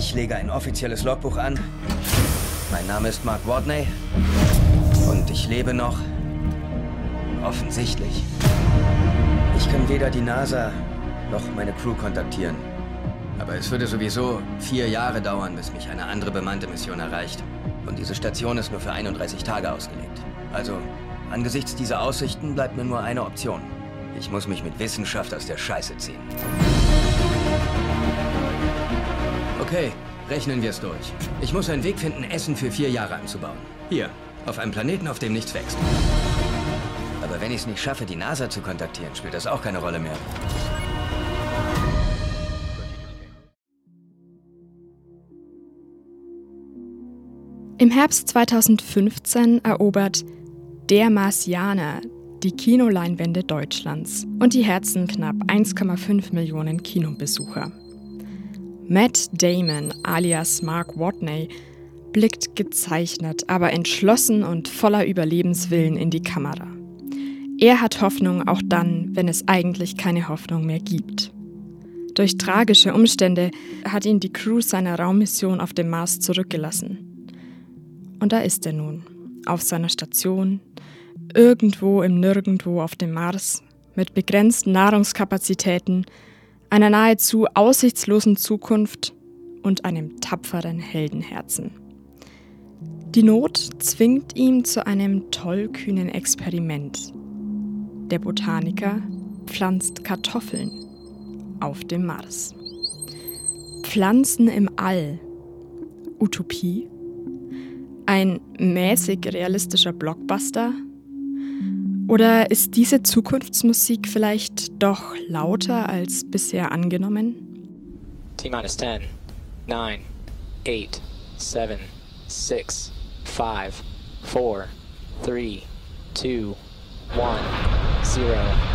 Ich lege ein offizielles Logbuch an. Mein Name ist Mark Watney. Und ich lebe noch. Offensichtlich. Ich kann weder die NASA noch meine Crew kontaktieren. Aber es würde sowieso 4 Jahre dauern, bis mich eine andere bemannte Mission erreicht. Und diese Station ist nur für 31 Tage ausgelegt. Also, angesichts dieser Aussichten bleibt mir nur eine Option. Ich muss mich mit Wissenschaft aus der Scheiße ziehen. Okay, rechnen wir es durch. Ich muss einen Weg finden, Essen für 4 Jahre anzubauen. Hier, auf einem Planeten, auf dem nichts wächst. Aber wenn ich es nicht schaffe, die NASA zu kontaktieren, spielt das auch keine Rolle mehr. Im Herbst 2015 erobert Der Marsianer die Kinoleinwände Deutschlands und die Herzen knapp 1,5 Millionen Kinobesucher. Matt Damon alias Mark Watney blickt gezeichnet, aber entschlossen und voller Überlebenswillen in die Kamera. Er hat Hoffnung auch dann, wenn es eigentlich keine Hoffnung mehr gibt. Durch tragische Umstände hat ihn die Crew seiner Raummission auf dem Mars zurückgelassen. Und da ist er nun, auf seiner Station, irgendwo im Nirgendwo auf dem Mars, mit begrenzten Nahrungskapazitäten, einer nahezu aussichtslosen Zukunft und einem tapferen Heldenherzen. Die Not zwingt ihn zu einem tollkühnen Experiment. Der Botaniker pflanzt Kartoffeln auf dem Mars. Pflanzen im All. Utopie? Ein mäßig realistischer Blockbuster? Oder ist diese Zukunftsmusik vielleicht doch lauter als bisher angenommen? T-minus 10, 9, 8, 7, 6, 5, 4, 3, 2, 1, 0.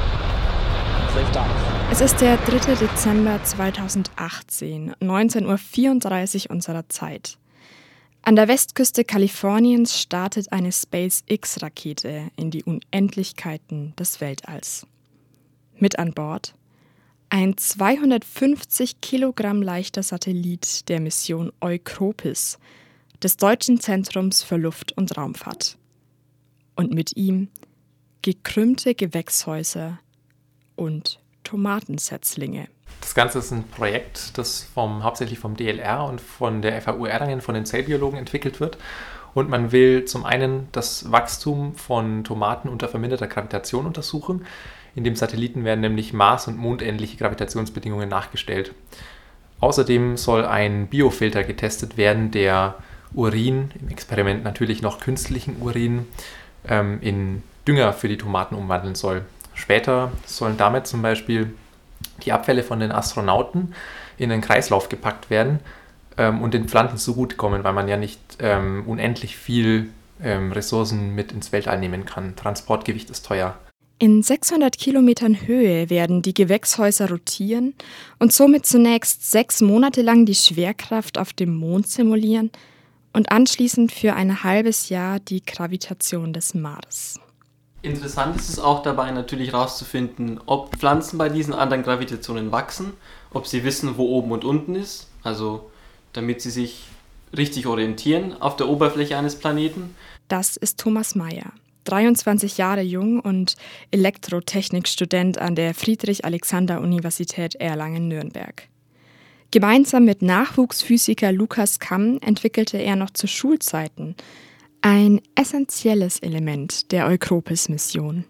Lift off. Es ist der 3. Dezember 2018, 19:34 Uhr unserer Zeit. An der Westküste Kaliforniens startet eine SpaceX-Rakete in die Unendlichkeiten des Weltalls. Mit an Bord ein 250 Kilogramm leichter Satellit der Mission Eucropis des Deutschen Zentrums für Luft- und Raumfahrt. Und mit ihm gekrümmte Gewächshäuser und Tomatensetzlinge. Das Ganze ist ein Projekt, das hauptsächlich vom DLR und von der FAU Erlangen, von den Zellbiologen entwickelt wird. Und man will zum einen das Wachstum von Tomaten unter verminderter Gravitation untersuchen. In dem Satelliten werden nämlich Mars- und mondähnliche Gravitationsbedingungen nachgestellt. Außerdem soll ein Biofilter getestet werden, der Urin, im Experiment natürlich noch künstlichen Urin, in Dünger für die Tomaten umwandeln soll. Später sollen damit zum Beispiel die Abfälle von den Astronauten in einen Kreislauf gepackt werden und den Pflanzen zugutekommen, weil man ja nicht unendlich viel Ressourcen mit ins Weltall nehmen kann. Transportgewicht ist teuer. In 600 Kilometern Höhe werden die Gewächshäuser rotieren und somit zunächst 6 Monate lang die Schwerkraft auf dem Mond simulieren und anschließend für ein halbes Jahr die Gravitation des Mars. Interessant ist es auch dabei natürlich herauszufinden, ob Pflanzen bei diesen anderen Gravitationen wachsen, ob sie wissen, wo oben und unten ist, also damit sie sich richtig orientieren auf der Oberfläche eines Planeten. Das ist Thomas Meyer, 23 Jahre jung und Elektrotechnikstudent an der Friedrich-Alexander-Universität Erlangen-Nürnberg. Gemeinsam mit Nachwuchsphysiker Lukas Kamm entwickelte er noch zu Schulzeiten ein essentielles Element der Eucropis-Mission.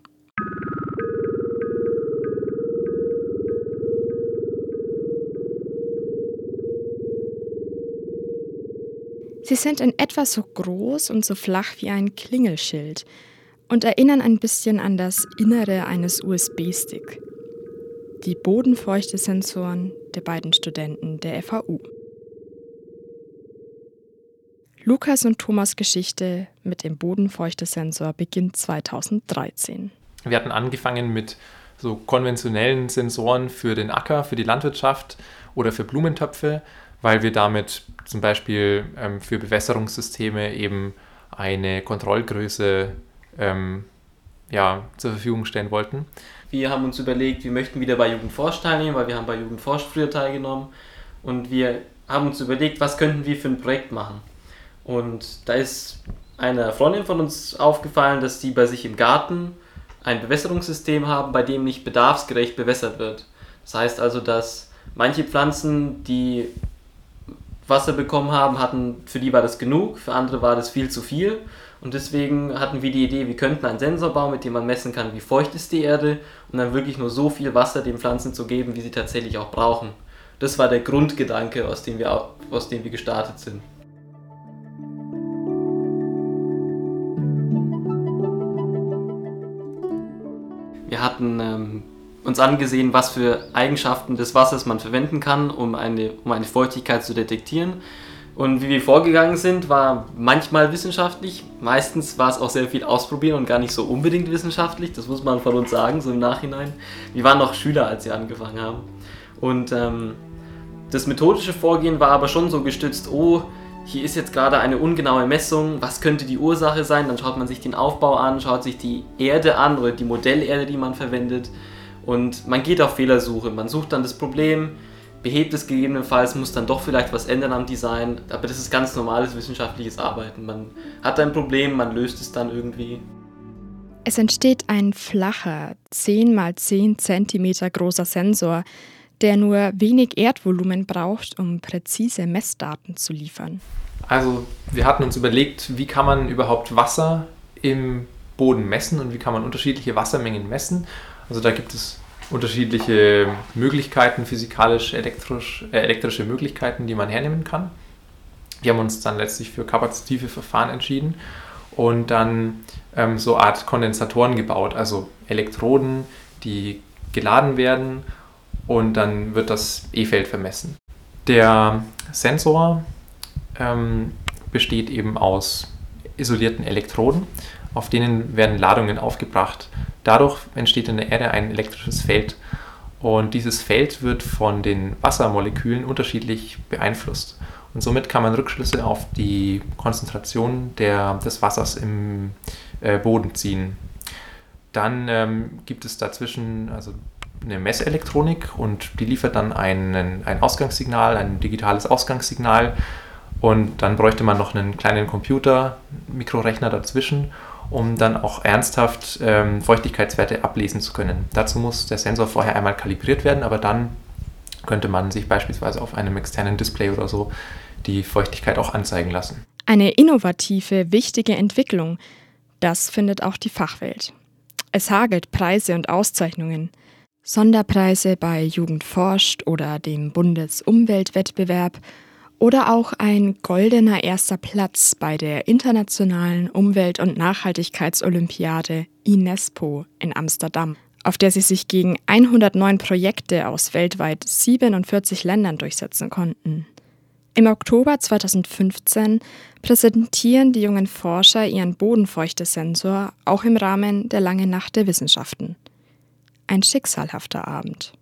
Sie sind in etwa so groß und so flach wie ein Klingelschild und erinnern ein bisschen an das Innere eines USB-Stick. Die Bodenfeuchte-Sensoren der beiden Studenten der FAU. Lukas und Thomas' Geschichte mit dem Bodenfeuchte-Sensor beginnt 2013. Wir hatten angefangen mit so konventionellen Sensoren für den Acker, für die Landwirtschaft oder für Blumentöpfe, weil wir damit zum Beispiel für Bewässerungssysteme eben eine Kontrollgröße zur Verfügung stellen wollten. Wir haben uns überlegt, wir möchten wieder bei Jugendforsch teilnehmen, weil wir haben bei Jugendforsch früher teilgenommen und wir haben uns überlegt, was könnten wir für ein Projekt machen. Und da ist einer Freundin von uns aufgefallen, dass die bei sich im Garten ein Bewässerungssystem haben, bei dem nicht bedarfsgerecht bewässert wird. Das heißt also, dass manche Pflanzen, die Wasser bekommen haben, für die war das genug, für andere war das viel zu viel. Und deswegen hatten wir die Idee, wir könnten einen Sensor bauen, mit dem man messen kann, wie feucht ist die Erde, und dann wirklich nur so viel Wasser den Pflanzen zu geben, wie sie tatsächlich auch brauchen. Das war der Grundgedanke, aus dem wir gestartet sind. Wir hatten uns angesehen, was für Eigenschaften des Wassers man verwenden kann, um eine Feuchtigkeit zu detektieren. Und wie wir vorgegangen sind, war manchmal wissenschaftlich, meistens war es auch sehr viel ausprobieren und gar nicht so unbedingt wissenschaftlich, das muss man von uns sagen, so im Nachhinein. Wir waren noch Schüler, als wir angefangen haben. Und das methodische Vorgehen war aber schon so gestützt, hier ist jetzt gerade eine ungenaue Messung, was könnte die Ursache sein? Dann schaut man sich den Aufbau an, schaut sich die Erde an oder die Modellerde, die man verwendet. Und man geht auf Fehlersuche, man sucht dann das Problem, behebt es gegebenenfalls, muss dann doch vielleicht was ändern am Design, aber das ist ganz normales wissenschaftliches Arbeiten. Man hat ein Problem, man löst es dann irgendwie. Es entsteht ein flacher, 10 x 10 cm großer Sensor, der nur wenig Erdvolumen braucht, um präzise Messdaten zu liefern. Also wir hatten uns überlegt, wie kann man überhaupt Wasser im Boden messen und wie kann man unterschiedliche Wassermengen messen. Also da gibt es unterschiedliche Möglichkeiten, elektrische Möglichkeiten, die man hernehmen kann. Wir haben uns dann letztlich für kapazitive Verfahren entschieden und dann so eine Art Kondensatoren gebaut, also Elektroden, die geladen werden und dann wird das E-Feld vermessen. Der Sensor besteht eben aus isolierten Elektroden, auf denen werden Ladungen aufgebracht. Dadurch entsteht in der Erde ein elektrisches Feld und dieses Feld wird von den Wassermolekülen unterschiedlich beeinflusst. Und somit kann man Rückschlüsse auf die Konzentration des Wassers im Boden ziehen. Dann gibt es dazwischen eine Messelektronik und die liefert dann ein Ausgangssignal, ein digitales Ausgangssignal. Und dann bräuchte man noch einen kleinen Computer, Mikrorechner dazwischen, um dann auch ernsthaft Feuchtigkeitswerte ablesen zu können. Dazu muss der Sensor vorher einmal kalibriert werden, aber dann könnte man sich beispielsweise auf einem externen Display oder so die Feuchtigkeit auch anzeigen lassen. Eine innovative, wichtige Entwicklung, das findet auch die Fachwelt. Es hagelt Preise und Auszeichnungen. Sonderpreise bei Jugend forscht oder dem Bundesumweltwettbewerb oder auch ein goldener erster Platz bei der Internationalen Umwelt- und Nachhaltigkeitsolympiade INESPO in Amsterdam, auf der sie sich gegen 109 Projekte aus weltweit 47 Ländern durchsetzen konnten. Im Oktober 2015 präsentieren die jungen Forscher ihren Bodenfeuchtesensor auch im Rahmen der Langen Nacht der Wissenschaften. Ein schicksalhafter Abend.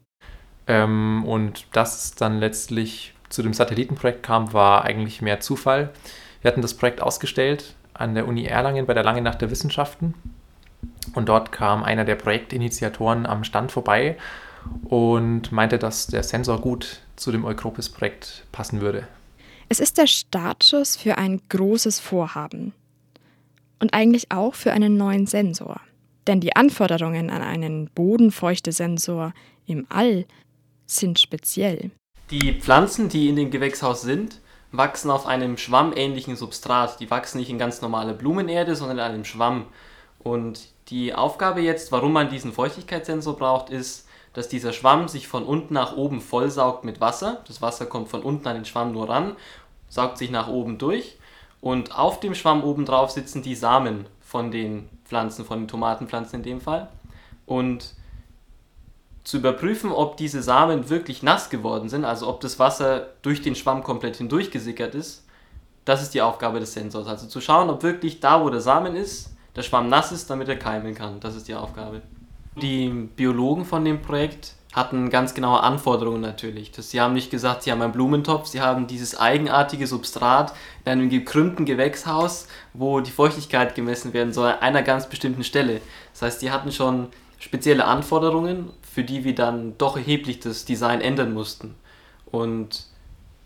Und dass es dann letztlich zu dem Satellitenprojekt kam, war eigentlich mehr Zufall. Wir hatten das Projekt ausgestellt an der Uni Erlangen bei der Langen Nacht der Wissenschaften und dort kam einer der Projektinitiatoren am Stand vorbei und meinte, dass der Sensor gut zu dem Eucropis-Projekt passen würde. Es ist der Startschuss für ein großes Vorhaben und eigentlich auch für einen neuen Sensor. Denn die Anforderungen an einen Bodenfeuchtesensor im All sind speziell. Die Pflanzen, die in dem Gewächshaus sind, wachsen auf einem schwammähnlichen Substrat. Die wachsen nicht in ganz normale Blumenerde, sondern in einem Schwamm. Und die Aufgabe jetzt, warum man diesen Feuchtigkeitssensor braucht, ist, dass dieser Schwamm sich von unten nach oben vollsaugt mit Wasser. Das Wasser kommt von unten an den Schwamm nur ran, saugt sich nach oben durch. Und auf dem Schwamm oben drauf sitzen die Samen von den Pflanzen, von den Tomatenpflanzen in dem Fall. Und zu überprüfen, ob diese Samen wirklich nass geworden sind, also ob das Wasser durch den Schwamm komplett hindurch gesickert ist, das ist die Aufgabe des Sensors. Also zu schauen, ob wirklich da, wo der Samen ist, der Schwamm nass ist, damit er keimen kann. Das ist die Aufgabe. Die Biologen von dem Projekt hatten ganz genaue Anforderungen natürlich. Sie haben nicht gesagt, sie haben einen Blumentopf, sie haben dieses eigenartige Substrat in einem gekrümmten Gewächshaus, wo die Feuchtigkeit gemessen werden soll, an einer ganz bestimmten Stelle. Das heißt, die hatten schon spezielle Anforderungen, für die wir dann doch erheblich das Design ändern mussten. Und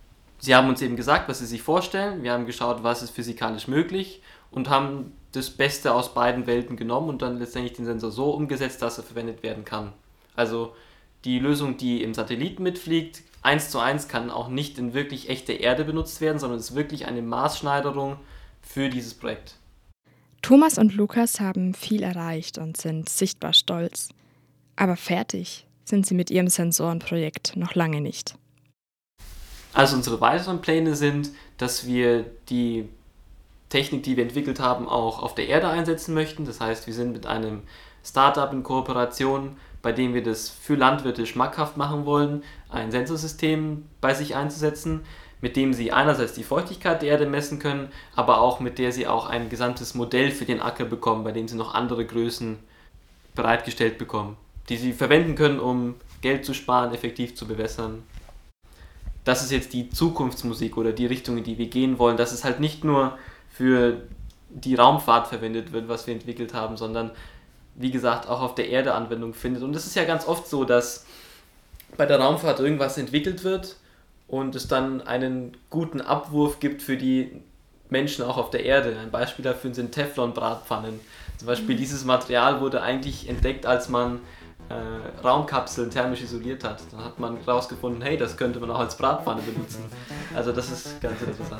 sie haben uns eben gesagt, was sie sich vorstellen. Wir haben geschaut, was ist physikalisch möglich und haben das Beste aus beiden Welten genommen und dann letztendlich den Sensor so umgesetzt, dass er verwendet werden kann. Also die Lösung, die im Satelliten mitfliegt, 1:1 kann auch nicht in wirklich echte Erde benutzt werden, sondern ist wirklich eine Maßschneiderung für dieses Projekt. Thomas und Lukas haben viel erreicht und sind sichtbar stolz. Aber fertig sind sie mit ihrem Sensorenprojekt noch lange nicht. Also unsere weiteren Pläne sind, dass wir die Technik, die wir entwickelt haben, auch auf der Erde einsetzen möchten. Das heißt, wir sind mit einem Startup in Kooperation, bei dem wir das für Landwirte schmackhaft machen wollen, ein Sensorsystem bei sich einzusetzen, mit dem sie einerseits die Feuchtigkeit der Erde messen können, aber auch mit der sie auch ein gesamtes Modell für den Acker bekommen, bei dem sie noch andere Größen bereitgestellt bekommen, die sie verwenden können, um Geld zu sparen, effektiv zu bewässern. Das ist jetzt die Zukunftsmusik oder die Richtung, in die wir gehen wollen, dass es halt nicht nur für die Raumfahrt verwendet wird, was wir entwickelt haben, sondern wie gesagt auch auf der Erde Anwendung findet. Und es ist ja ganz oft so, dass bei der Raumfahrt irgendwas entwickelt wird und es dann einen guten Abwurf gibt für die Menschen auch auf der Erde. Ein Beispiel dafür sind Teflon-Bratpfannen. Zum Beispiel dieses Material wurde eigentlich entdeckt, als man Raumkapseln thermisch isoliert hat. Dann hat man herausgefunden, hey, das könnte man auch als Bratpfanne benutzen. Also das ist ganz interessant.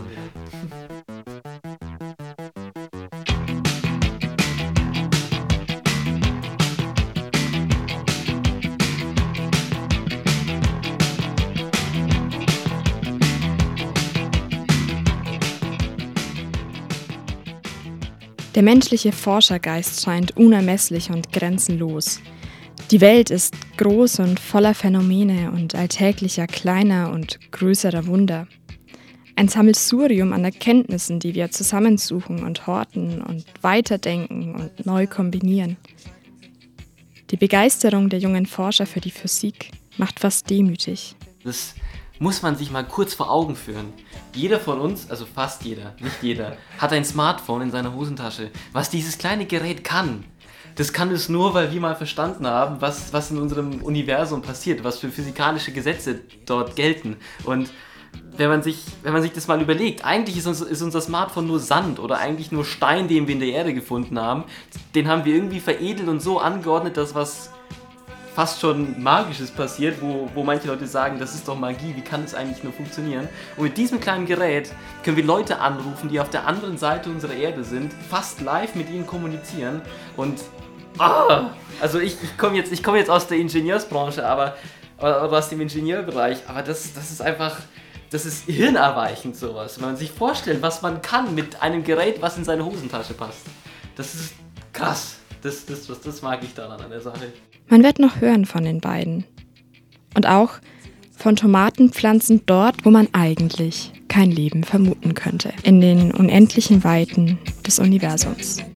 Der menschliche Forschergeist scheint unermesslich und grenzenlos. Die Welt ist groß und voller Phänomene und alltäglicher kleiner und größerer Wunder. Ein Sammelsurium an Erkenntnissen, die wir zusammensuchen und horten und weiterdenken und neu kombinieren. Die Begeisterung der jungen Forscher für die Physik macht fast demütig. Das muss man sich mal kurz vor Augen führen. Jeder von uns, also fast jeder, nicht jeder, hat ein Smartphone in seiner Hosentasche. Was dieses kleine Gerät kann, das kann es nur, weil wir mal verstanden haben, was in unserem Universum passiert, was für physikalische Gesetze dort gelten. Und wenn man sich das mal überlegt, eigentlich ist unser Smartphone nur Sand oder eigentlich nur Stein, den wir in der Erde gefunden haben. Den haben wir irgendwie veredelt und so angeordnet, dass was fast schon Magisches passiert, wo manche Leute sagen, das ist doch Magie, wie kann das eigentlich nur funktionieren? Und mit diesem kleinen Gerät können wir Leute anrufen, die auf der anderen Seite unserer Erde sind, fast live mit ihnen kommunizieren und also ich komme jetzt aus der Ingenieursbranche, oder aus dem Ingenieurbereich, aber das ist einfach, das ist hirnerweichend sowas, wenn man sich vorstellt, was man kann mit einem Gerät, was in seine Hosentasche passt. Das ist krass, das mag ich daran an der Sache. Man wird noch hören von den beiden. Und auch von Tomatenpflanzen dort, wo man eigentlich kein Leben vermuten könnte. In den unendlichen Weiten des Universums.